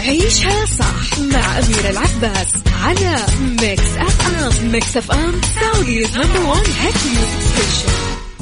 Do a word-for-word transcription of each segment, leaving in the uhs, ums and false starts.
عيشها صح مع أميرة العباس على ميكس أف أم. ميكس أف أم سعوديز نمبر وان هيت ميوزك ستيشن.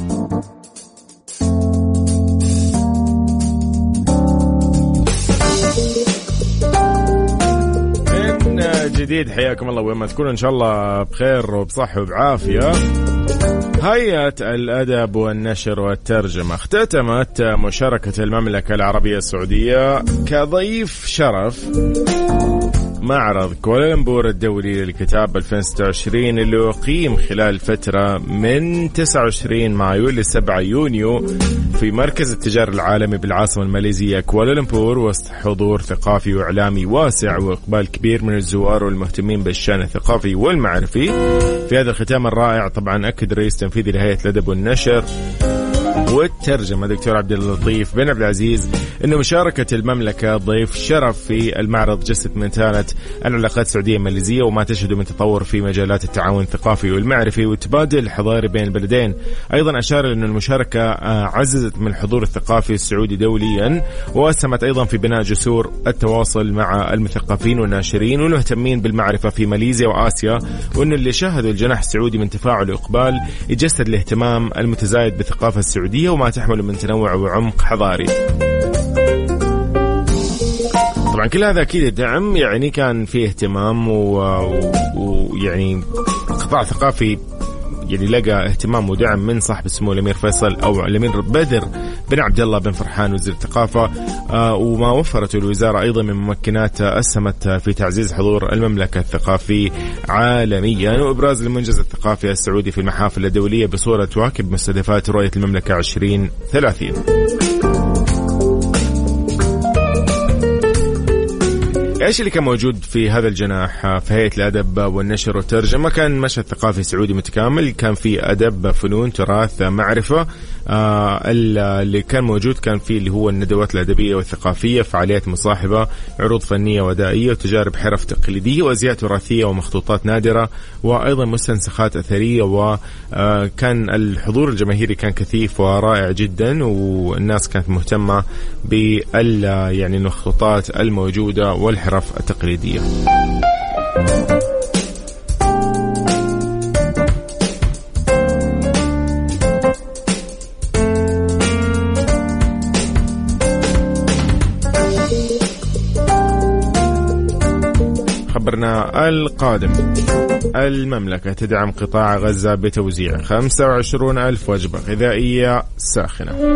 جديد حياكم الله وين ما تكونوا إن شاء الله بخير وبصحة وبعافية. هيئة الأدب والنشر والترجمة اختتمت مشاركة المملكة العربية السعودية كضيف شرف معرض كوالالمبور الدولي للكتاب ألفين وستة وعشرين اللي يقيم خلال فترة من تسعة وعشرين مايو ل سبعة يونيو في مركز التجارة العالمي بالعاصمة الماليزية كوالالمبور، وسط حضور ثقافي وإعلامي واسع وإقبال كبير من الزوار والمهتمين بالشأن الثقافي والمعرفي. في هذا الختام الرائع طبعا أكد الرئيس التنفيذي لهيئة الأدب والنشر والترجمة دكتور عبد اللطيف بن عبد العزيز أن مشاركة المملكة ضيف شرف في المعرض جسد من تالة العلاقات السعودية الماليزية وما تشهد من تطور في مجالات التعاون الثقافي والمعرفي والتبادل الحضاري بين البلدين. أيضا أشار أن المشاركة عززت من الحضور الثقافي السعودي دوليا وأسهمت أيضا في بناء جسور التواصل مع المثقفين والناشرين والمهتمين بالمعرفة في ماليزيا وآسيا، وأن اللي شاهدوا الجناح السعودي من تفاعل وإقبال يجسد الاهتمام المتزايد بالثقافة السعودية وما تحمل من تنوع وعمق حضاري. طبعا كل هذا أكيد الدعم يعني كان فيه اهتمام ويعني قطاع ثقافي يعني لقى اهتمام ودعم من صاحب السمو الأمير فيصل أو الأمير بدر بن عبد الله بن فرحان وزير الثقافة، آه وما وفرته الوزارة أيضا من ممكنات أسهمت في تعزيز حضور المملكة الثقافي عالميا وإبراز المنجز الثقافي السعودي في المحافل الدولية بصورة تواكب مستهدفات رؤية المملكة عشرين ثلاثين. ايش اللي كان موجود في هذا الجناح في هيئة الأدب والنشر والترجمة؟ كان مشهد ثقافي سعودي متكامل، كان في أدب، فنون، تراث، معرفة. آه اللي كان موجود كان فيه اللي هو الندوات الأدبية والثقافية، فعاليات مصاحبة، عروض فنية ودائية وتجارب حرف تقليدية وأزياء تراثية ومخطوطات نادرة وأيضا مستنسخات أثرية. وكان الحضور الجماهيري كان كثيف ورائع جدا والناس كانت مهتمة بال يعني المخطوطات الموجودة والحرف التقليدية. خبرنا القادم: المملكة تدعم قطاع غزة بتوزيع خمسة وعشرين ألف وجبة غذائية ساخنة.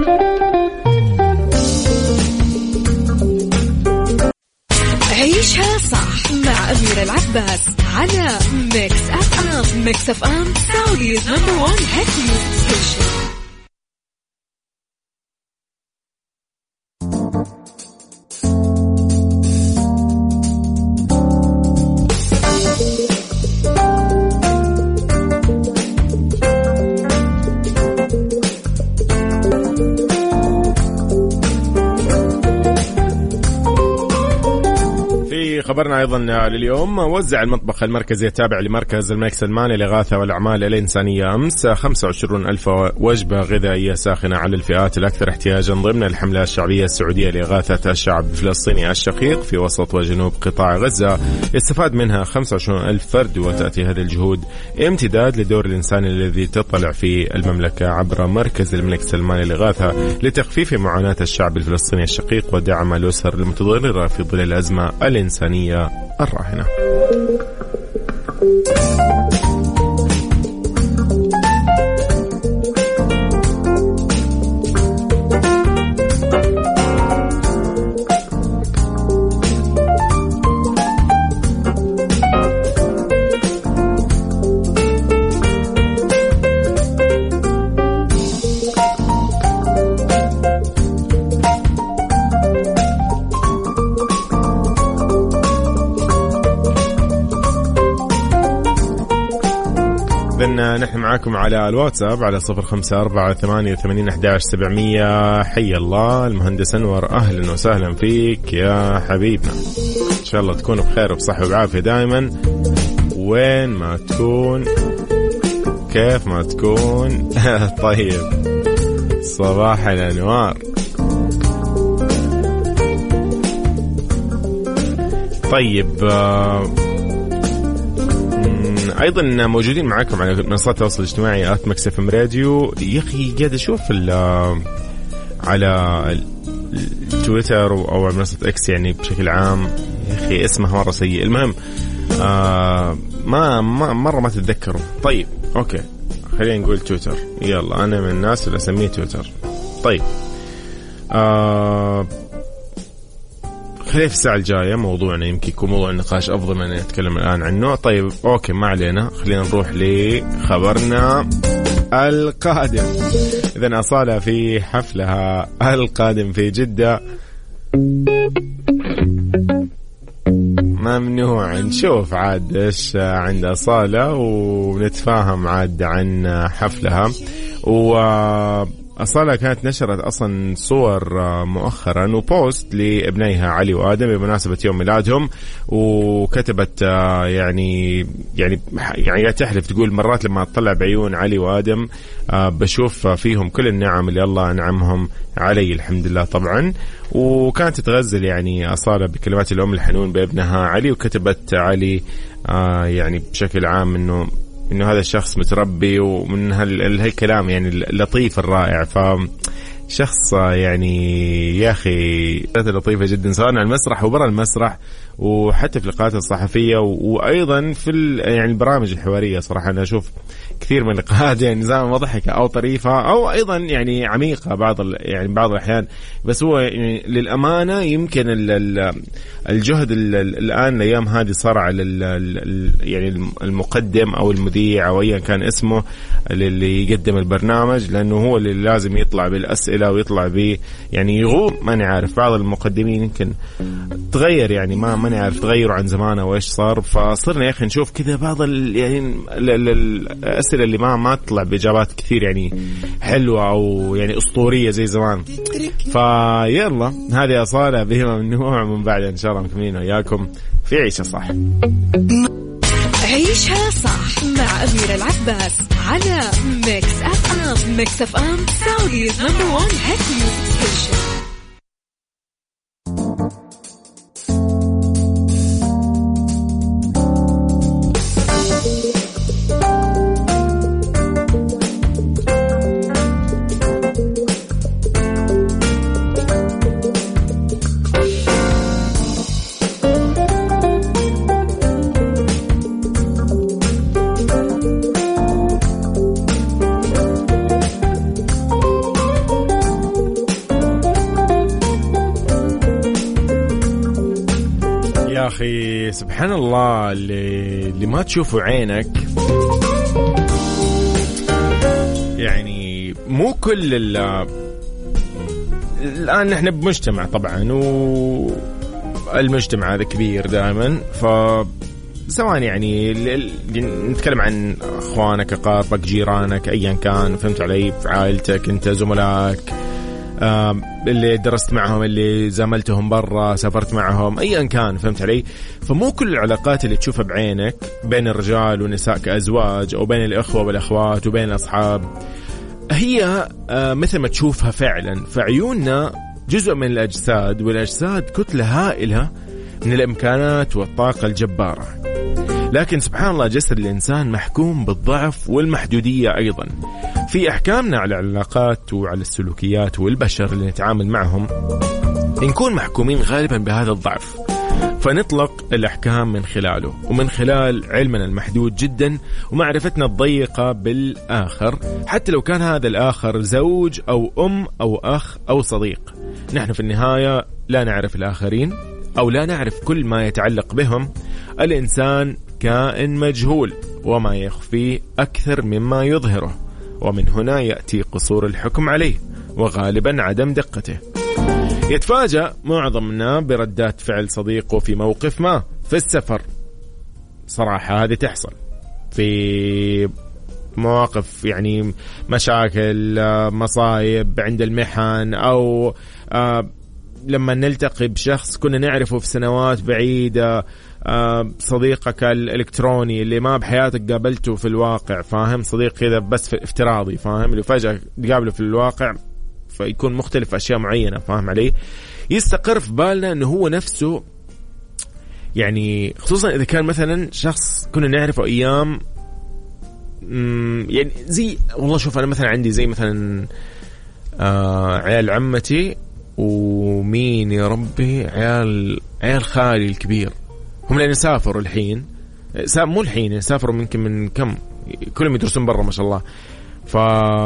عيشها صح مع أميرة العباس على ميكس أف أم. ميكس أف أم سعوديز نمبر وان هيت ميوزك ستيشن. خبرنا أيضا لليوم: وزع المطبخ المركزي التابع لمركز الملك سلمان للإغاثة والأعمال الإنسانية أمس خمسة وعشرين ألف وجبة غذائية ساخنة على الفئات الأكثر احتياجا ضمن الحملة الشعبية السعودية لإغاثة الشعب الفلسطيني الشقيق في وسط وجنوب قطاع غزة. يستفاد منها خمسة وعشرين ألف فرد، وتأتي هذه الجهود امتداد للدور الإنساني الذي تطلع في المملكة عبر مركز الملك سلمان للإغاثة لتخفيف معاناة الشعب الفلسطيني الشقيق ودعم الأسر المتضررة في ظل الأزمة الإنسانية الراهنة. نحن معاكم على الواتساب على صفر خمسة أربعة ثمانية ثمانين أحد عشر سبعمية. حي الله المهندس أنور، أهلا وسهلا فيك يا حبيبنا، إن شاء الله تكون بخير وبصحة وبعافية دائما وين ما تكون كيف ما تكون. طيب صباح الأنوار. طيب آه ايضا موجودين معكم على منصات التواصل الاجتماعي آت ميكس اف ام راديو. يا اخي قاعد اشوف على تويتر او على منصه اكس يعني بشكل عام، يا اخي اسمها مره سيء. المهم آه ما, ما مره ما تتذكروا. طيب اوكي خلينا نقول تويتر، يلا انا من الناس اللي اسميه تويتر. طيب آه خلينا في الساعة الجاية موضوعنا يمكن يكون موضوع النقاش أفضل من أن نتكلم الآن عنه. طيب أوكي ما علينا، خلينا نروح لخبرنا القادم. إذن أصالة في حفلها القادم في جدة، ممنوع نشوف عاد إيش عند أصالة ونتفاهم عاد عن حفلها. و أصالة كانت نشرت أصلا صور مؤخرا وبوست لابنيها علي وآدم بمناسبة يوم ميلادهم، وكتبت يعني يعني يعني قاعدة تحلف تقول مرات لما أطلع بعيون علي وآدم بشوف فيهم كل النعم اللي الله أنعمهم علي الحمد لله طبعا. وكانت تتغزل يعني أصالة بكلمات الأم الحنون بابنها علي، وكتبت علي يعني بشكل عام إنه إنه هذا الشخص متربي ومن هالكلام يعني اللطيف الرائع. فشخص يعني يا أخي لطيفة جدا سواء على المسرح وبرا المسرح وحتى في لقاءات الصحفية وأيضا في يعني البرامج الحوارية. صراحة أنا أشوف كثير من اللقاءات يعني زي ما ضحكة أو طريفة أو أيضا يعني عميقة بعض يعني بعض الأحيان، بس هو يعني للأمانة يمكن الجهد الآن الأيام هذه صار على يعني المقدم أو المذيع أو أيا كان اسمه اللي يقدم البرنامج، لأنه هو اللي لازم يطلع بالأسئلة ويطلع ب يعني يغوم. ما نعرف بعض المقدمين يمكن تغير يعني ما ما نعرف تغيروا عن زمانه وإيش صار، فصرنا يا أخي نشوف كذا بعض يعني الأسئلة اللي ما ما تطلع بإجابات كثير يعني حلوة أو يعني أسطورية زي زمان. فيلا هذه أصالة بهما من نوع من بعد إن شاء الله مكملين وياكم في عيشة صح. عيشها صح مع أميرة العباس على ميكس أف أم. ميكس أف أم سعوديز نمبر وان هيت ميوزك ستيشن. أخي سبحان الله اللي, اللي ما تشوفه عينك. يعني مو كل الآن نحن بمجتمع طبعا والمجتمع هذا كبير دائما، فسواء يعني نتكلم عن أخوانك أقاربك جيرانك أيا كان، فهمت علي، في عائلتك أنت زملائك اللي درست معهم اللي زملتهم برا سافرت معهم أيا كان، فهمت علي. فمو كل العلاقات اللي تشوفها بعينك بين الرجال والنساء كأزواج أو بين الأخوة والأخوات وبين الأصحاب هي مثل ما تشوفها فعلا. فعيوننا جزء من الأجساد، والأجساد كتلة هائلة من الإمكانات والطاقة الجبارة، لكن سبحان الله جسد الإنسان محكوم بالضعف والمحدودية. أيضا في أحكامنا على العلاقات وعلى السلوكيات والبشر اللي نتعامل معهم نكون محكومين غالبا بهذا الضعف، فنطلق الأحكام من خلاله ومن خلال علمنا المحدود جدا ومعرفتنا الضيقة بالآخر، حتى لو كان هذا الآخر زوج أو أم أو أخ أو صديق. نحن في النهاية لا نعرف الآخرين أو لا نعرف كل ما يتعلق بهم. الإنسان كائن مجهول وما يخفيه أكثر مما يظهره، ومن هنا يأتي قصور الحكم عليه وغالبا عدم دقته. يتفاجأ معظمنا بردات فعل صديقه في موقف ما في السفر. صراحة هذه تحصل في مواقف يعني مشاكل مصايب عند المحن، أو آه لما نلتقي بشخص كنا نعرفه في سنوات بعيدة، آه صديقك الإلكتروني اللي ما بحياتك قابلته في الواقع، فاهم، صديق كذا بس في افتراضي، فاهم، اللي فجأة تقابله في الواقع فيكون مختلف أشياء معينة، فاهم علي. يستقر في بالنا أنه هو نفسه يعني خصوصا إذا كان مثلا شخص كنا نعرفه أيام يعني زي والله شوف أنا مثلا عندي زي مثلا آه عيال عمتي ومين يا ربي عيال عيال خالي الكبير هم لأن سافروا الحين مو الحين سافروا ممكن من كم كلهم يدرسون برا ما شاء الله ف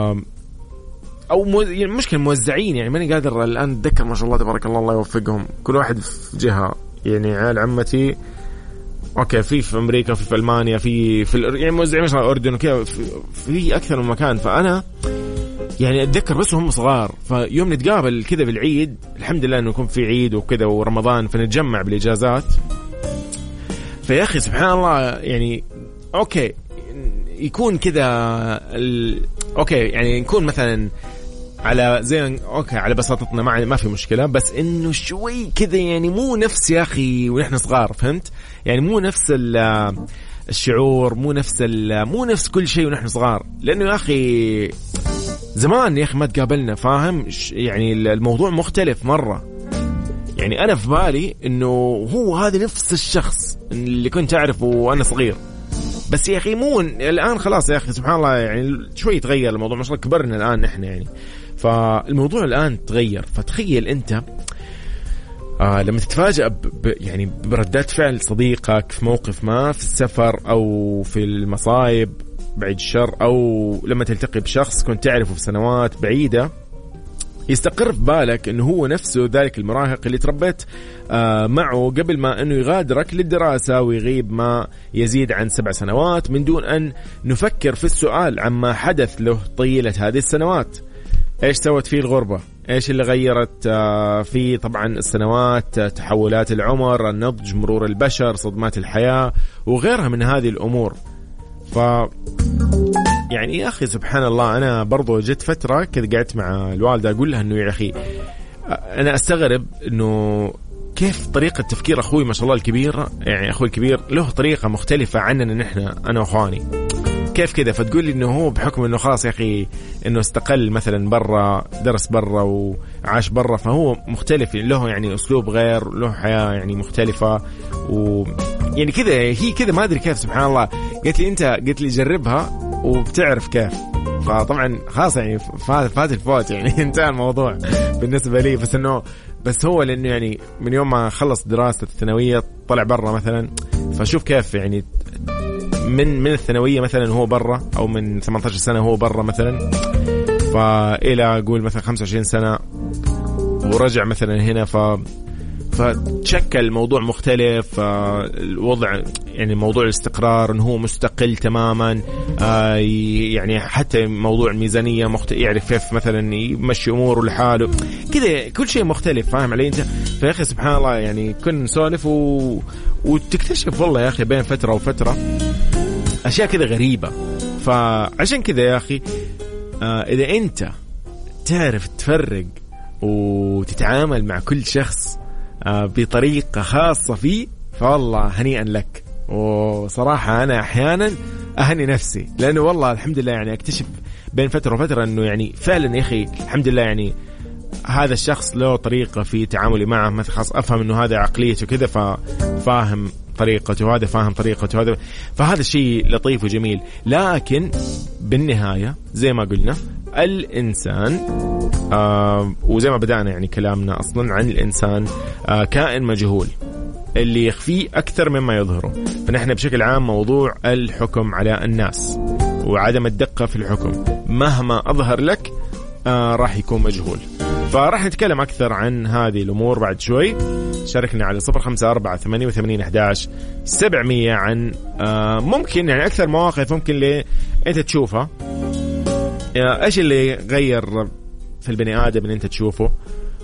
أو مو... يعني مشكلة موزعين يعني ماني قادر الآن أتذكر ما شاء الله تبارك الله الله يوفقهم كل واحد في جهة يعني عيال عمتي أوكي في في أمريكا في في ألمانيا في في ال... يعني موزعين مثلا الأردن وكذا في... في أكثر من مكان فأنا يعني أتذكر بس هم صغار فيوم نتقابل كذا بالعيد الحمد لله إنه يكون في عيد وكذا ورمضان فنتجمع بالإجازات فيا أخي سبحان الله يعني أوكي يكون كذا ال... أوكي يعني نكون مثلا على زي أوكي على بساطتنا ما ما في مشكلة بس إنه شوي كذا يعني مو نفس يا أخي ونحن صغار فهمت يعني مو نفس الشعور مو نفس مو نفس كل شيء ونحن صغار لأنه يا أخي زمان يا أخي ما تقابلنا فاهم يعني الموضوع مختلف مرة يعني أنا في بالي إنه هو هذا نفس الشخص اللي كنت أعرفه وأنا صغير بس يا أخي مو الآن خلاص يا أخي سبحان الله يعني شوي تغير الموضوع ما شاء الله كبرنا الآن نحن يعني فالموضوع الآن تغير فتخيل أنت آه لما تتفاجأ ب يعني بردات فعل صديقك في موقف ما في السفر أو في المصايب بعيد الشر أو لما تلتقي بشخص كنت تعرفه في سنوات بعيدة يستقر في بالك أنه هو نفسه ذلك المراهق اللي تربيت آه معه قبل ما أنه يغادرك للدراسة ويغيب ما يزيد عن سبع سنوات من دون أن نفكر في السؤال عما حدث له طيلة هذه السنوات إيش سوت فيه الغربة إيش اللي غيرت آه فيه طبعا السنوات آه تحولات العمر النضج مرور البشر صدمات الحياة وغيرها من هذه الأمور ف يعني يا أخي سبحان الله أنا برضو جت فترة كذا قعدت مع الوالدة أقول لها أنه يا أخي أنا أستغرب أنه كيف طريقة تفكير أخوي ما شاء الله الكبير يعني أخوي الكبير له طريقة مختلفة عننا نحن أنا وأخواني كيف كذا فتقول لي أنه هو بحكم أنه خلاص يا أخي أنه استقل مثلا برا درس برا وعاش برا فهو مختلف له يعني أسلوب غير له حياة يعني مختلفة و يعني كذا هي كذا ما أدري كيف سبحان الله قلت لي أنت قلت لي جربها وبتعرف كيف فطبعا خلاص يعني فات فات الفوت يعني انتهى الموضوع بالنسبة لي بس انه بس هو لانه يعني من يوم ما خلص دراسة الثانوية طلع برا مثلا فشوف كيف يعني من من الثانوية مثلا هو برا او من ثمانية عشر سنة هو برا مثلا فإلى أقول مثلا خمسة وعشرين سنة ورجع مثلا هنا ف فتشكل الموضوع مختلف الوضع يعني موضوع الاستقرار انه هو مستقل تماما يعني حتى موضوع الميزانية مخت... يعرف كيف مثلا يمشي اموره لحاله كذا كل شيء مختلف فاهم علي انت فيا اخي سبحان الله يعني كنا نسولف و... وتكتشف والله يا اخي بين فترة وفترة اشياء كذا غريبة فعشان كذا يا اخي اذا انت تعرف تفرق وتتعامل مع كل شخص بطريقة خاصة فيه فوالله هنيئا لك وصراحة أنا أحيانا أهني نفسي لأنه والله الحمد لله يعني أكتشف بين فترة وفترة أنه يعني فعلا يا أخي الحمد لله يعني هذا الشخص له طريقة في تعاملي معه مثلا خاص أفهم أنه هذا عقليته كذا ففاهم طريقته وهذا فاهم طريقته هذا فهذا الشيء لطيف وجميل لكن بالنهاية زي ما قلنا الإنسان آه وزي ما بدأنا يعني كلامنا أصلا عن الإنسان آه كائن مجهول اللي يخفيه أكثر مما يظهره فنحن بشكل عام موضوع الحكم على الناس وعدم الدقة في الحكم مهما أظهر لك آه راح يكون مجهول فراح نتكلم أكثر عن هذه الأمور بعد شوي شاركنا على صفر خمسة أربعة ثمانية وثمانين أحد عشر سبعمية عن آه ممكن يعني أكثر مواقف ممكن اللي أنت تشوفها إيش اللي غير في البني آدم اللي أنت تشوفه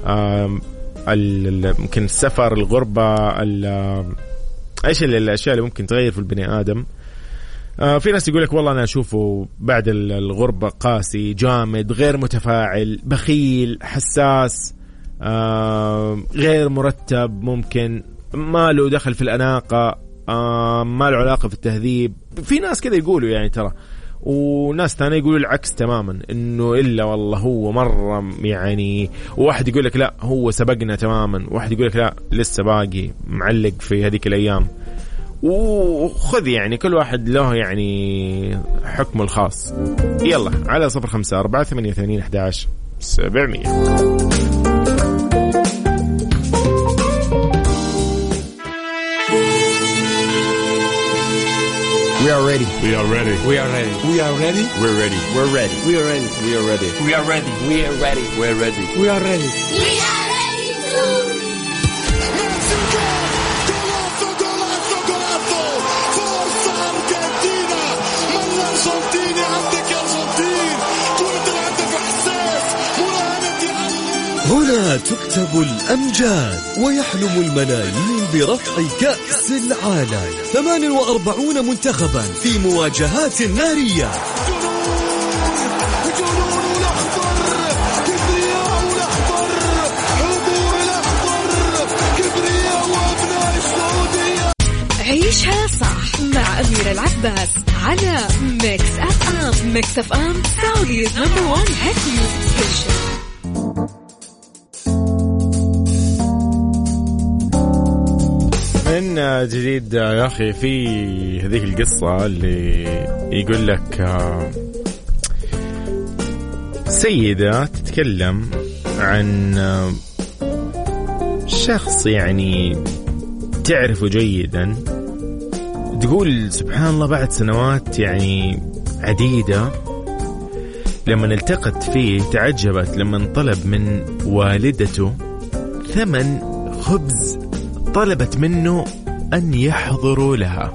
ممكن السفر الغربة إيش اللي الأشياء اللي ممكن تغير في البني آدم في ناس يقولك والله أنا أشوفه بعد الغربة قاسي جامد غير متفاعل بخيل حساس غير مرتب ممكن ما له دخل في الأناقة ما له علاقة في التهذيب في ناس كده يقولوا يعني ترى وناس ثانية يقولوا العكس تماما، إنه إلا والله هو مرة يعني، وواحد يقول لك لا هو سبقنا تماما، واحد يقول لك لا لسه باقي معلق في هذيك الأيام. وخذ يعني كل واحد له يعني حكمه الخاص. يلا على صفر خمسة أربعة ثمانية ثمانين أحد عشر سبعمية. We are ready. We are ready. We are ready. We are ready. We're ready. We're ready. We are ready. We are ready. We are ready. We are ready. We're ready. We are ready. We are ready to. Golazo, golazo, golazo. Forza Argentina. من الأرجنتين عندك أرجنتين. كرة الهدف إحساس. مراهنة هنا تكتب الأمجاد ويحلم الملايين برفع كأس العالم. ثمانية وأربعين منتخبا في مواجهات نارية. جنون الأخضر. كبرياء الأخضر. حضور الأخضر. كبرياء وأبناء السعودية. عيشها صح مع أميرة العباس على ميكس أف أم. ميكس أف أم سعوديز نمبر وان هيت ميوزك ستيشن. من جديد يا أخي في هذه القصة اللي يقول لك سيدة تتكلم عن شخص يعني تعرفه جيدا، تقول سبحان الله بعد سنوات يعني عديدة لما التقت فيه تعجبت لما طلب من والدته ثمن خبز طلبت منه أن يحضروا لها.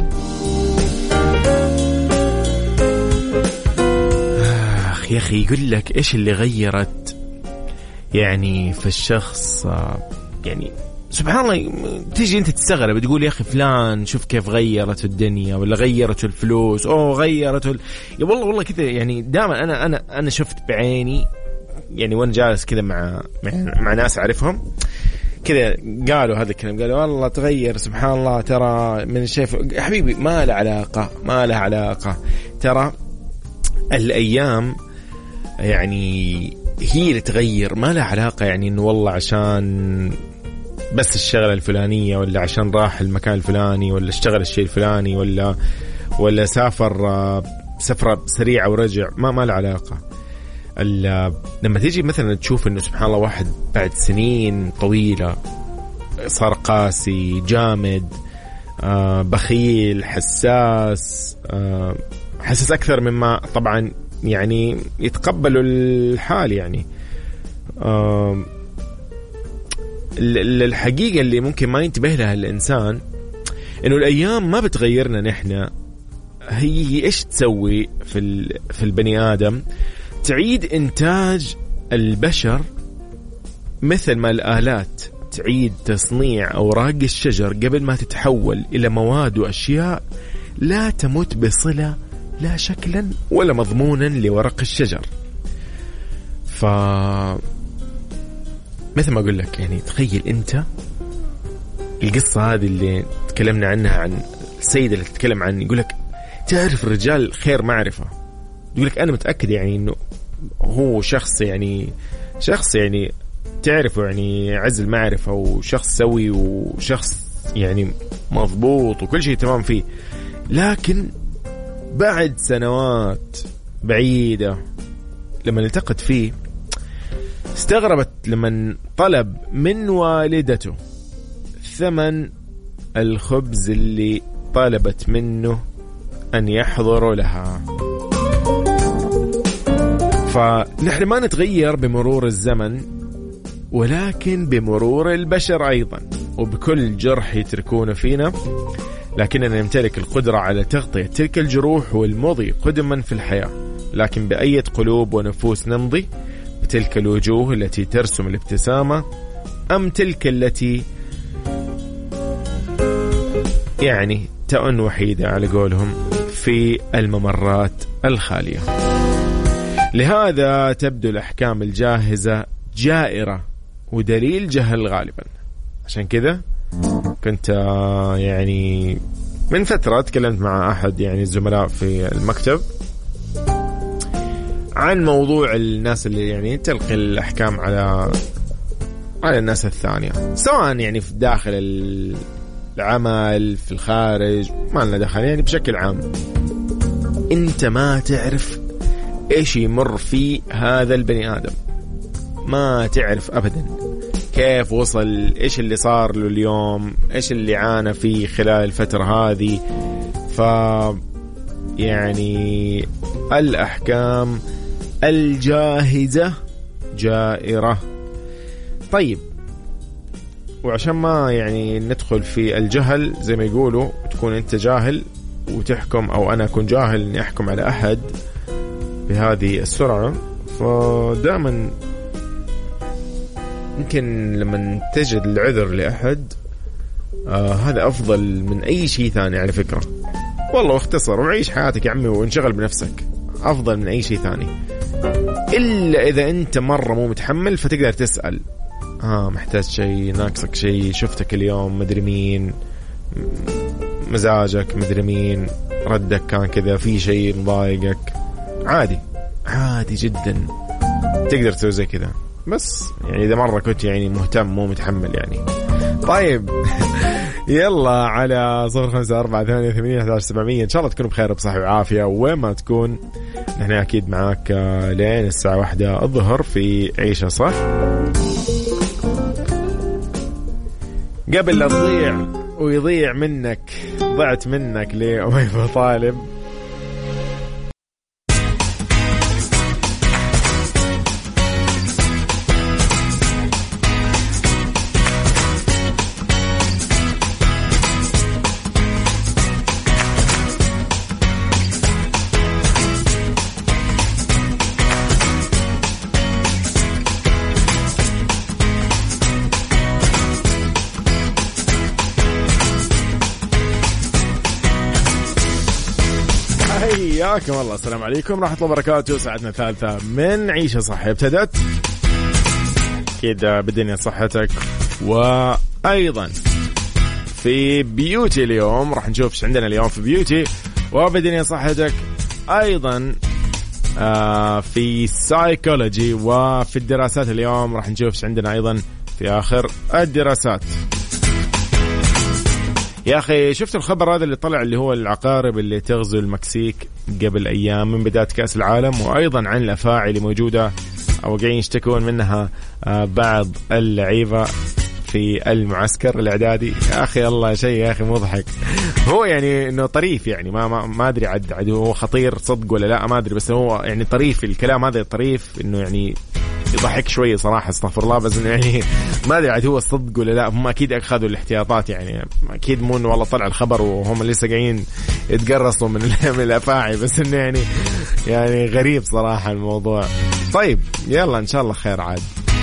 آخ يا أخي يقول لك إيش اللي غيرت يعني في الشخص، يعني سبحان الله تيجي أنت تستغرب تقول يا أخي فلان شوف كيف غيرت الدنيا، ولا غيرت الفلوس، أو غيرت ال... يا والله والله كذا يعني دائما أنا أنا أنا شفت بعيني يعني وأنا جالس كذا مع مع, مع ناس أعرفهم كذا قالوا هذا الكلام، قالوا والله تغير سبحان الله، ترى من الشيف حبيبي ما له علاقة ما له علاقة، ترى الأيام يعني هي اللي تغير، ما له علاقة يعني إنه والله عشان بس الشغلة الفلانية، ولا عشان راح المكان الفلاني، ولا اشتغل الشيء الفلاني، ولا ولا سافر سفرة سريعة ورجع، ما ما له علاقة. لما تيجي مثلا تشوف انه سبحان الله واحد بعد سنين طويلة صار قاسي جامد آه بخيل حساس آه حساس اكثر مما طبعا يعني يتقبلوا الحال يعني آه الحقيقة اللي ممكن ما ينتبه لها الانسان انه الايام ما بتغيرنا نحن، هي ايش تسوي في في البني ادم؟ تعيد إنتاج البشر مثل ما الآلات تعيد تصنيع أوراق الشجر قبل ما تتحول إلى مواد وأشياء لا تمت بصلة لا شكلا ولا مضمونا لورق الشجر. ف مثل ما أقول لك يعني تخيل أنت القصة هذه اللي تكلمنا عنها عن السيدة اللي تتكلم عن يقول لك تعرف الرجال خير معرفة، يقول لك أنا متأكد يعني إنه هو شخص يعني شخص يعني تعرفه يعني عز المعرفة، وشخص سوي وشخص يعني مضبوط وكل شيء تمام فيه، لكن بعد سنوات بعيدة لما التقت فيه استغربت لما طلب من والدته ثمن الخبز اللي طلبت منه أن يحضروا لها. فنحن ما نتغير بمرور الزمن، ولكن بمرور البشر أيضا، وبكل جرح يتركون فينا لكننا نمتلك القدرة على تغطية تلك الجروح والمضي قدما في الحياة. لكن بأية قلوب ونفوس نمضي؟ بتلك الوجوه التي ترسم الابتسامة، أم تلك التي يعني تأن وحيدة على قولهم في الممرات الخالية؟ لهذا تبدو الأحكام الجاهزة جائرة ودليل جهل غالبا. عشان كذا كنت يعني من فترة تكلمت مع أحد يعني الزملاء في المكتب، عن موضوع الناس اللي يعني تلقي الأحكام على على الناس الثانية، سواء يعني في داخل العمل في الخارج، ما لنا دخل، يعني بشكل عام انت ما تعرف ايش يمر فيه هذا البني آدم، ما تعرف أبدا كيف وصل، ايش اللي صار له اليوم، ايش اللي عانى فيه خلال الفترة هذه. ف يعني الأحكام الجاهزة جائرة. طيب، وعشان ما يعني ندخل في الجهل زي ما يقولوا، تكون انت جاهل وتحكم، او انا اكون جاهل اني احكم على احد بهذه السرعة، فدائما يمكن لما تجد العذر لأحد آه هذا أفضل من أي شيء ثاني على فكرة. والله اختصر وعيش حياتك يا عمي وانشغل بنفسك، أفضل من أي شيء ثاني. إلا إذا أنت مرة مو متحمل فتقدر تسأل، ها آه محتاج شيء، ناقصك شيء، شفتك اليوم مدري مين، مزاجك مدري مين، ردك كان كذا، في شيء مضايقك، عادي عادي جدا تقدر تسوي زي كذا. بس يعني إذا مرة كنت يعني مهتم مو متحمل يعني. طيب يلا على صفر خمسة أربعة ثمانية ثمانية أحد عشر سبعمية، إن شاء الله تكونوا بخير وبصحة وعافية وين ما تكون. نحن أكيد معاك لين الساعة واحدة الظهر في عيشة صح. قبل لا تضيع ويضيع منك، ضعت منك لأميمة طالب، حياكم الله. السلام عليكم ورحمة الله وبركاته. ساعتنا الثالثة من عيشة صح ابتدت كده بالدنيا صحتك، وأيضا في بيوتي اليوم راح نشوف ايش عندنا اليوم في بيوتي وبالدنيا صحتك. أيضا آه في سايكولوجي وفي الدراسات اليوم راح نشوف ايش عندنا أيضا في آخر الدراسات. يا أخي شفت الخبر هذا اللي طلع اللي هو العقارب اللي تغزو المكسيك قبل أيام من بداية كأس العالم، وأيضا عن الأفاعي اللي موجودة أو قاعدين يشتكون منها بعض اللعيبة في المعسكر الإعدادي. يا أخي الله شيء يا أخي مضحك. هو يعني إنه طريف يعني ما ما ما أدري عد عد هو خطير صدق ولا لا ما أدري، بس هو يعني طريف الكلام هذا، طريف إنه يعني يضحك شوي صراحة استغفر الله، بس يعني ما أدري عاد هو الصدق ولا لا. هم أكيد أخذوا الاحتياطات يعني، أكيد مو إنه والله طلع الخبر وهم لسه قاعدين يتقرصوا من من الأفاعي، بس إنه يعني يعني غريب صراحة الموضوع. طيب يلا إن شاء الله خير عاد.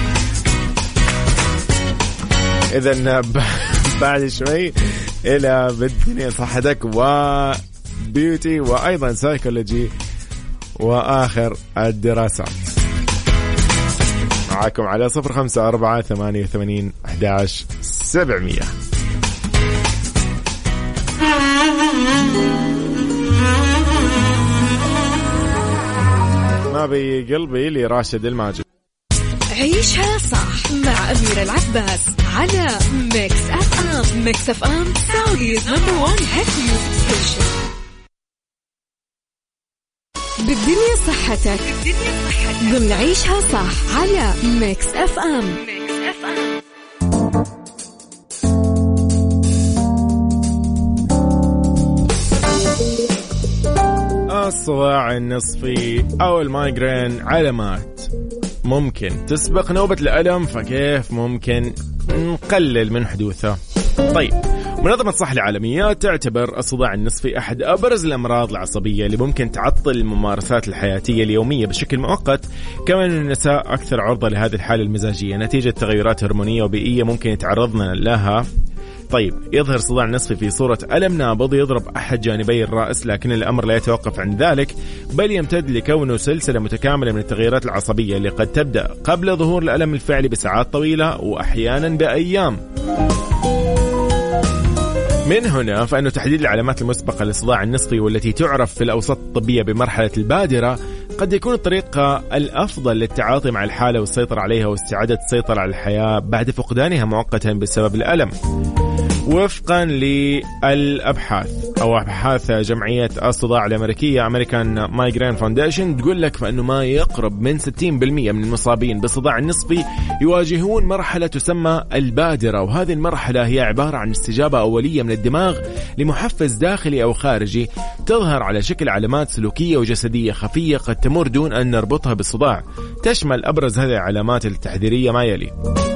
إذن بعد شوي إلى بالدنيا صحتك وبيوتي وأيضا سايكولوجي وآخر الدراسات. معاكم على صفر خمسة أربعة ثمانية ثمانين أحد عشر سبعمية. ما بي قلبي لي راشد الماجد. عيشها صح مع أميرة العباس على ميكس أف أم. ميكس أف أم سعوديز نمبر وان هيت ميوزك ستيشن. بالدنيا صحتك ضمن عيشها صح على ميكس أف أم. الصداع النصفي أو المايغرين علامات ممكن تسبق نوبة الألم، فكيف ممكن نقلل من حدوثه؟ طيب، منظمة الصحة العالمية تعتبر الصداع النصفي أحد أبرز الأمراض العصبية اللي ممكن تعطل الممارسات الحياتية اليومية بشكل مؤقت. كمان النساء أكثر عرضة لهذه الحالة المزاجية نتيجة تغيرات هرمونية وبيئية ممكن يتعرضن لها. طيب، يظهر صداع نصفي في صورة ألم نابض يضرب أحد جانبي الرأس، لكن الأمر لا يتوقف عند ذلك بل يمتد لكونه سلسلة متكاملة من التغييرات العصبية اللي قد تبدأ قبل ظهور الألم الفعلي بساعات طويلة وأحيانا بأيام. من هنا فإنه تحديد العلامات المسبقة للصداع النصفي والتي تعرف في الأوساط الطبية بمرحلة البادرة قد يكون الطريقة الأفضل للتعاطي مع الحالة والسيطرة عليها واستعادة السيطرة على الحياة بعد فقدانها مؤقتا بسبب الألم. وفقا للأبحاث أو أبحاث جمعية الصداع الأمريكية أمريكان مايجرين فاونديشن تقول لك فإنه ما يقرب من ستين بالمئة من المصابين بالصداع النصفي يواجهون مرحلة تسمى البادرة، وهذه المرحلة هي عبارة عن استجابة أولية من الدماغ لمحفز داخلي أو خارجي تظهر على شكل علامات سلوكية وجسدية خفية قد تمر دون أن نربطها بالصداع. تشمل أبرز هذه العلامات التحذيرية ما يلي: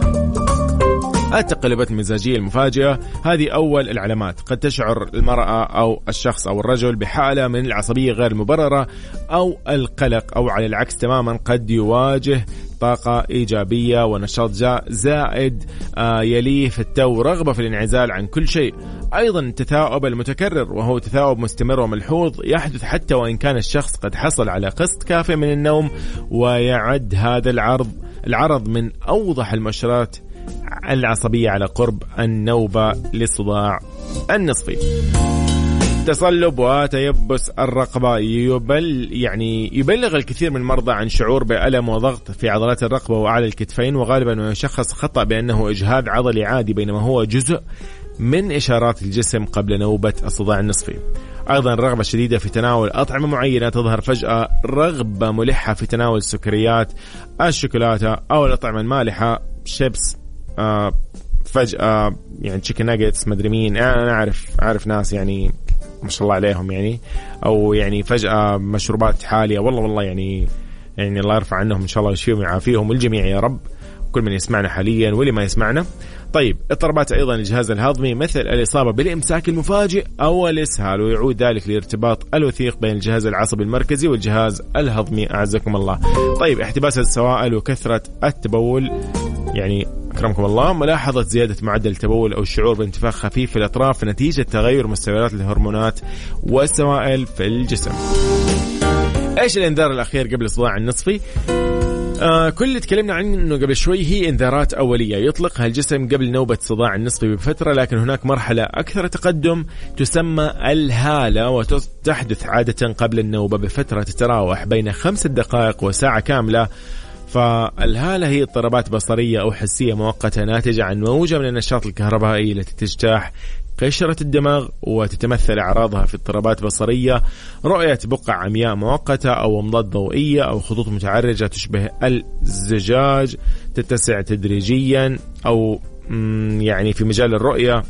التقلبات المزاجية المفاجئة، هذه أول العلامات. قد تشعر المرأة أو الشخص أو الرجل بحالة من العصبية غير المبررة أو القلق، أو على العكس تماما قد يواجه طاقة إيجابية ونشاط زائد يليه في التو رغبة في الانعزال عن كل شيء. أيضا التثاؤب المتكرر، وهو تثاؤب مستمر وملحوظ يحدث حتى وإن كان الشخص قد حصل على قسط كافي من النوم، ويعد هذا العرض العرض من أوضح المؤشرات العصبية على قرب النوبة للصداع النصفي. تصلب وتيبس الرقبة، يبل يعني يبلغ الكثير من المرضى عن شعور بألم وضغط في عضلات الرقبة وأعلى الكتفين، وغالبا ما يشخص خطأ بأنه إجهاد عضلي عادي بينما هو جزء من إشارات الجسم قبل نوبة الصداع النصفي. أيضا الرغبة الشديدة في تناول أطعمة معينة، تظهر فجأة رغبة ملحة في تناول السكريات، الشوكولاتة أو الأطعمة المالحة، شيبس، آه فجأة يعني تشيكن ناجتس مدري مين، أنا أعرف أعرف ناس يعني ما شاء الله عليهم يعني، أو يعني فجأة مشروبات حالية، والله والله يعني يعني الله يرفع عنهم إن شاء الله ويشفيهم ويعافيهم الجميع يا رب، كل من يسمعنا حاليا واللي ما يسمعنا. طيب اضطرابات أيضا الجهاز الهضمي مثل الإصابة بالإمساك المفاجئ أو الإسهال، ويعود ذلك لارتباط الوثيق بين الجهاز العصبي المركزي والجهاز الهضمي أعزكم الله. طيب احتباس السوائل وكثرة التبول، يعني أكرمكم الله ملاحظة زيادة معدل التبول أو الشعور بانتفاخ خفيف في الأطراف نتيجة تغير مستويات الهرمونات والسوائل في الجسم. إيش الإنذار الأخير قبل الصداع النصفي؟ آه كل اللي تكلمنا عنه قبل شوي هي إنذارات أولية يطلقها الجسم قبل نوبة الصداع النصفي بفترة، لكن هناك مرحلة أكثر تقدم تسمى الهالة، وتحدث عادة قبل النوبة بفترة تتراوح بين خمس دقائق وساعة كاملة. فالهالة هي اضطرابات بصرية أو حسية مؤقتة ناتجة عن موجة من النشاط الكهربائي التي تجتاح قشرة الدماغ، وتتمثل أعراضها في اضطرابات بصرية، رؤية بقع عمياء مؤقتة أو أمضاد ضوئية أو خطوط متعرجة تشبه الزجاج تتسع تدريجيا، أو يعني في مجال الرؤية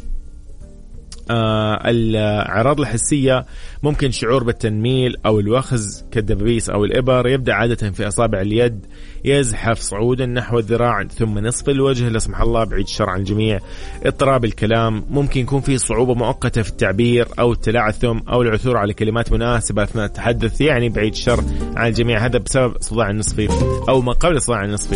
آه الأعراض الحسية ممكن شعور بالتنميل أو الوخز كالدبابيس أو الإبر، يبدأ عادة في أصابع اليد، يزحف صعودا نحو الذراع ثم نصف الوجه لا سمح الله بعيد الشر عن الجميع. اضطراب الكلام، ممكن يكون فيه صعوبة مؤقتة في التعبير أو التلعثم أو العثور على كلمات مناسبة أثناء التحدث، يعني بعيد الشر عن الجميع، هذا بسبب الصداع النصفي أو ما قبل الصداع النصفي.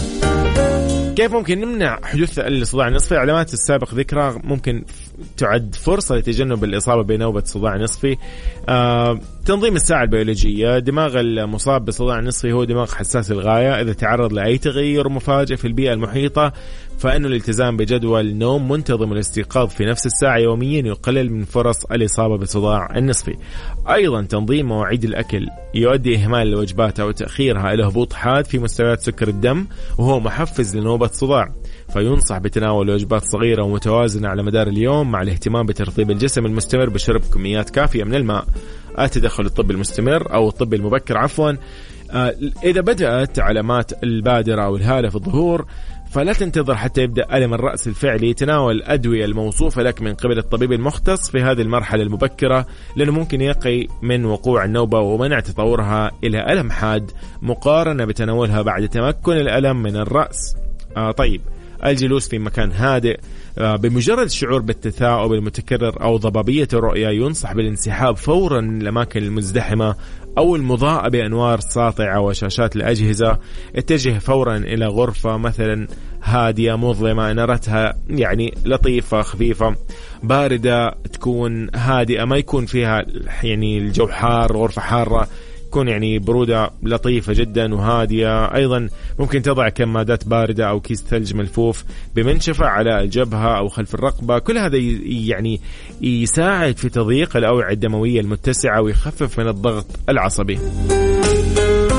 كيف ممكن نمنع حدوث الصداع النصفي؟ علامات السابق ذكرها ممكن تعد فرصة لتجنب الإصابة بنوبة صداع نصفي. آه، تنظيم الساعة البيولوجية، دماغ المصاب بصداع نصفي هو دماغ حساس للغاية، إذا تعرض لأي تغير مفاجئ في البيئة المحيطة فإنه الالتزام بجدول نوم منتظم والاستيقاظ في نفس الساعة يوميا يقلل من فرص الإصابة بالصداع النصفي. أيضا تنظيم مواعيد الأكل، يؤدي إهمال الوجبات أو تأخيرها إلى هبوط حاد في مستويات سكر الدم وهو محفز لنوبة صداع، فينصح بتناول وجبات صغيرة ومتوازنة على مدار اليوم مع الاهتمام بترطيب الجسم المستمر بشرب كميات كافية من الماء. التدخل الطبي المستمر أو الطبي المبكر عفوا، إذا بدأت علامات البادرة أو الهالة في الظهور فلا تنتظر حتى يبدأ ألم الرأس الفعلي، تناول الأدوية الموصوفة لك من قبل الطبيب المختص في هذه المرحلة المبكرة، لأنه ممكن يقي من وقوع النوبة ومنع تطورها إلى ألم حاد مقارنة بتناولها بعد تمكن الألم من الرأس. آه طيب، الجلوس في مكان هادئ، آه بمجرد الشعور بالتثاؤب المتكرر أو ضبابية الرؤية ينصح بالانسحاب فورا من الأماكن المزدحمة أو المضاءة بأنوار ساطعة وشاشات الأجهزة. اتجه فورا إلى غرفة مثلا هادية مظلمة، نرتها يعني لطيفة خفيفة باردة، تكون هادئة ما يكون فيها يعني الجو حار، غرفة حارة تكون يعني برودة لطيفة جدا وهادية. أيضا ممكن تضع كمادات باردة أو كيس ثلج ملفوف بمنشفة على الجبهة أو خلف الرقبة، كل هذا يعني يساعد في تضييق الأوعية الدموية المتسعة ويخفف من الضغط العصبي.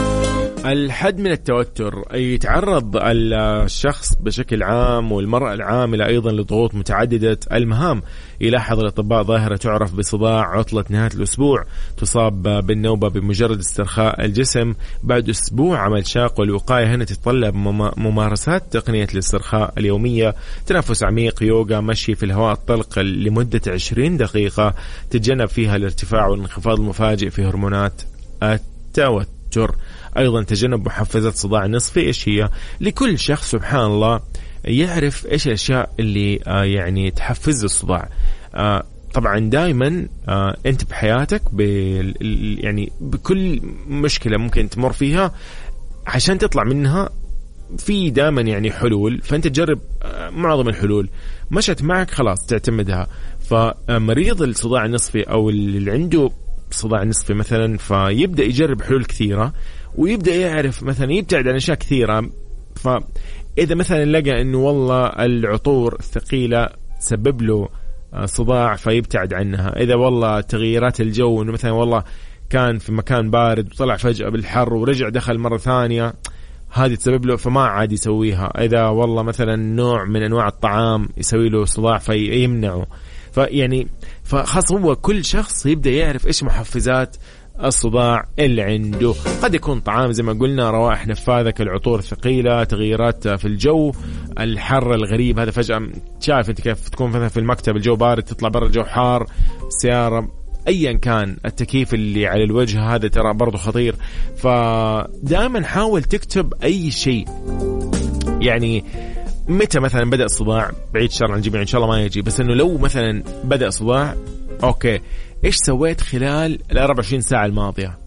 الحد من التوتر، يتعرض الشخص بشكل عام والمرأة العاملة أيضا لضغوط متعددة المهام. يلاحظ الأطباء ظاهرة تعرف بصداع عطلة نهاية الأسبوع، تصاب بالنوبة بمجرد استرخاء الجسم بعد أسبوع عمل شاق، والوقاية هنا تتطلب ممارسات تقنية الاسترخاء اليومية، تنفس عميق، يوغا، مشي في الهواء الطلق لمدة عشرين دقيقة تتجنب فيها الارتفاع والانخفاض المفاجئ في هرمونات التوتر. أيضا تجنب محفزات صداع نصفي. إيش هي؟ لكل شخص سبحان الله يعرف إيش الأشياء اللي آه يعني تحفز الصداع. آه طبعا دائما آه أنت بحياتك يعني بكل مشكلة ممكن تمر فيها عشان تطلع منها في دائما يعني حلول، فأنت تجرب آه معظم الحلول، مشت معك خلاص تعتمدها. فمريض الصداع النصفي أو اللي عنده صداع نصفي مثلا فيبدأ يجرب حلول كثيرة ويبدأ يعرف مثلا يبتعد عن أشياء كثيرة. فإذا مثلا لقى أنه والله العطور الثقيلة سبب له صداع فيبتعد عنها. إذا والله تغييرات الجو أنه مثلا والله كان في مكان بارد وطلع فجأة بالحر ورجع دخل مرة ثانية هذه تسبب له فما عاد يسويها. إذا والله مثلا نوع من أنواع الطعام يسوي له صداع فيمنعه. فيعني فخاص هو كل شخص يبدأ يعرف إيش محفزات الصداع اللي عنده. قد يكون طعام زي ما قلنا، روائح نفاذة كالعطور الثقيلة، تغييرات في الجو، الحر الغريب هذا فجأة شايف أنت كيف تكون مثلا في المكتب الجو بارد تطلع برا الجو حار، سيارة أيا كان، التكييف اللي على الوجه هذا ترى برضو خطير. فدائما حاول تكتب أي شيء يعني متى مثلا بدأ الصداع، بعيد شر عن الجميع إن شاء الله ما يجي، بس إنه لو مثلا بدأ صداع أوكي إيش سويت خلال الأربع وعشرين ساعة الماضية،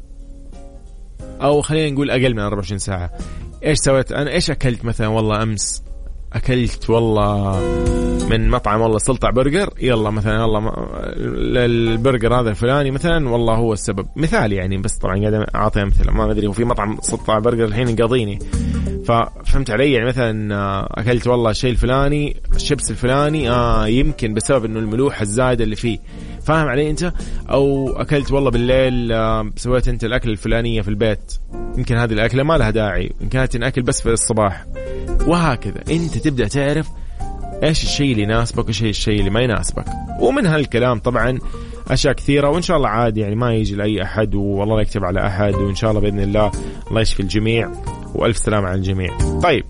أو خلينا نقول أقل من أربع وعشرين ساعة. إيش سويت أنا؟ إيش أكلت مثلا؟ والله أمس أكلت والله من مطعم والله سلطع برجر، يلا مثلا والله البرجر هذا الفلاني مثلا والله هو السبب، مثال يعني، بس طبعا قاعد أعطي أمثلة، ما أدري وفي مطعم سلطع برجر الحين يقاضيني. ففهمت علي يعني مثلا أكلت والله الشيء الفلاني الشيبس الفلاني آه يمكن بسبب إنه الملوحة الزايدة اللي فيه، فاهم علي أنت؟ أو أكلت والله بالليل آه سويت أنت الأكل الفلانية في البيت، يمكن هذه الأكلة ما لها داعي، يمكن كانت أكل بس في الصباح، وهكذا. أنت تبدأ تعرف إيش الشيء اللي يناسبك وإيش الشيء اللي ما يناسبك. ومن هالكلام طبعا أشياء كثيرة، وإن شاء الله عادي يعني ما يجي لأي أحد، والله لا يكتب على أحد، وإن شاء الله بإذن الله الله يشفي الجميع وألف سلامة على الجميع. طيب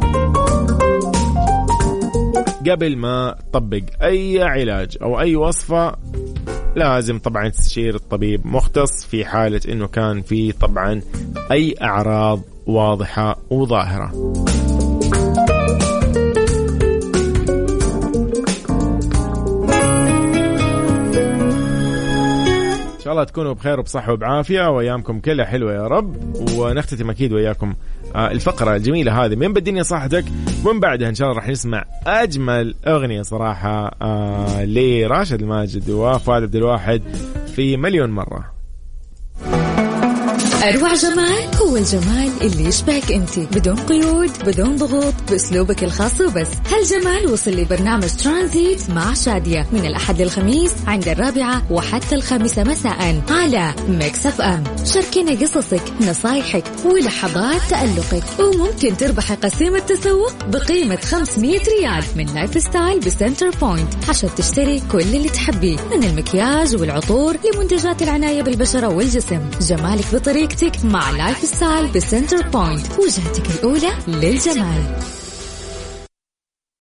قبل ما تطبق أي علاج أو أي وصفة لازم طبعا تستشير الطبيب مختص في حالة إنه كان في طبعا أي أعراض واضحة وظاهرة. إن شاء الله تكونوا بخير وبصحة وبعافية وأيامكم كلها حلوة يا رب. ونختتم أكيد وياكم الفقرة الجميلة هذه من بالدنيا صحتك، ومن بعدها إن شاء الله راح نسمع أجمل أغنية صراحة لراشد الماجد وفؤاد عبد الواحد في مليون مرة. أروع جمال هو الجمال اللي يشبهك أنت، بدون قيود بدون ضغوط، بأسلوبك الخاص وبس. هالجمال وصل لبرنامج ترانزيت مع شادية من الأحد للخميس عند الرابعة وحتى الخامسة مساء على ميكس أف أم. شاركينا قصصك، نصايحك ولحظات تألقك، وممكن تربح قسيمة تسوق بقيمة خمسمية ريال من لايف ستايل بسنتر بوينت عشان تشتري كل اللي تحبيه، من المكياج والعطور لمنتجات العناية بالبشرة والجسم. جمالك بطريقة مع لايف ستايل بسنتر بوينت، وجهتك الأولى للجمال.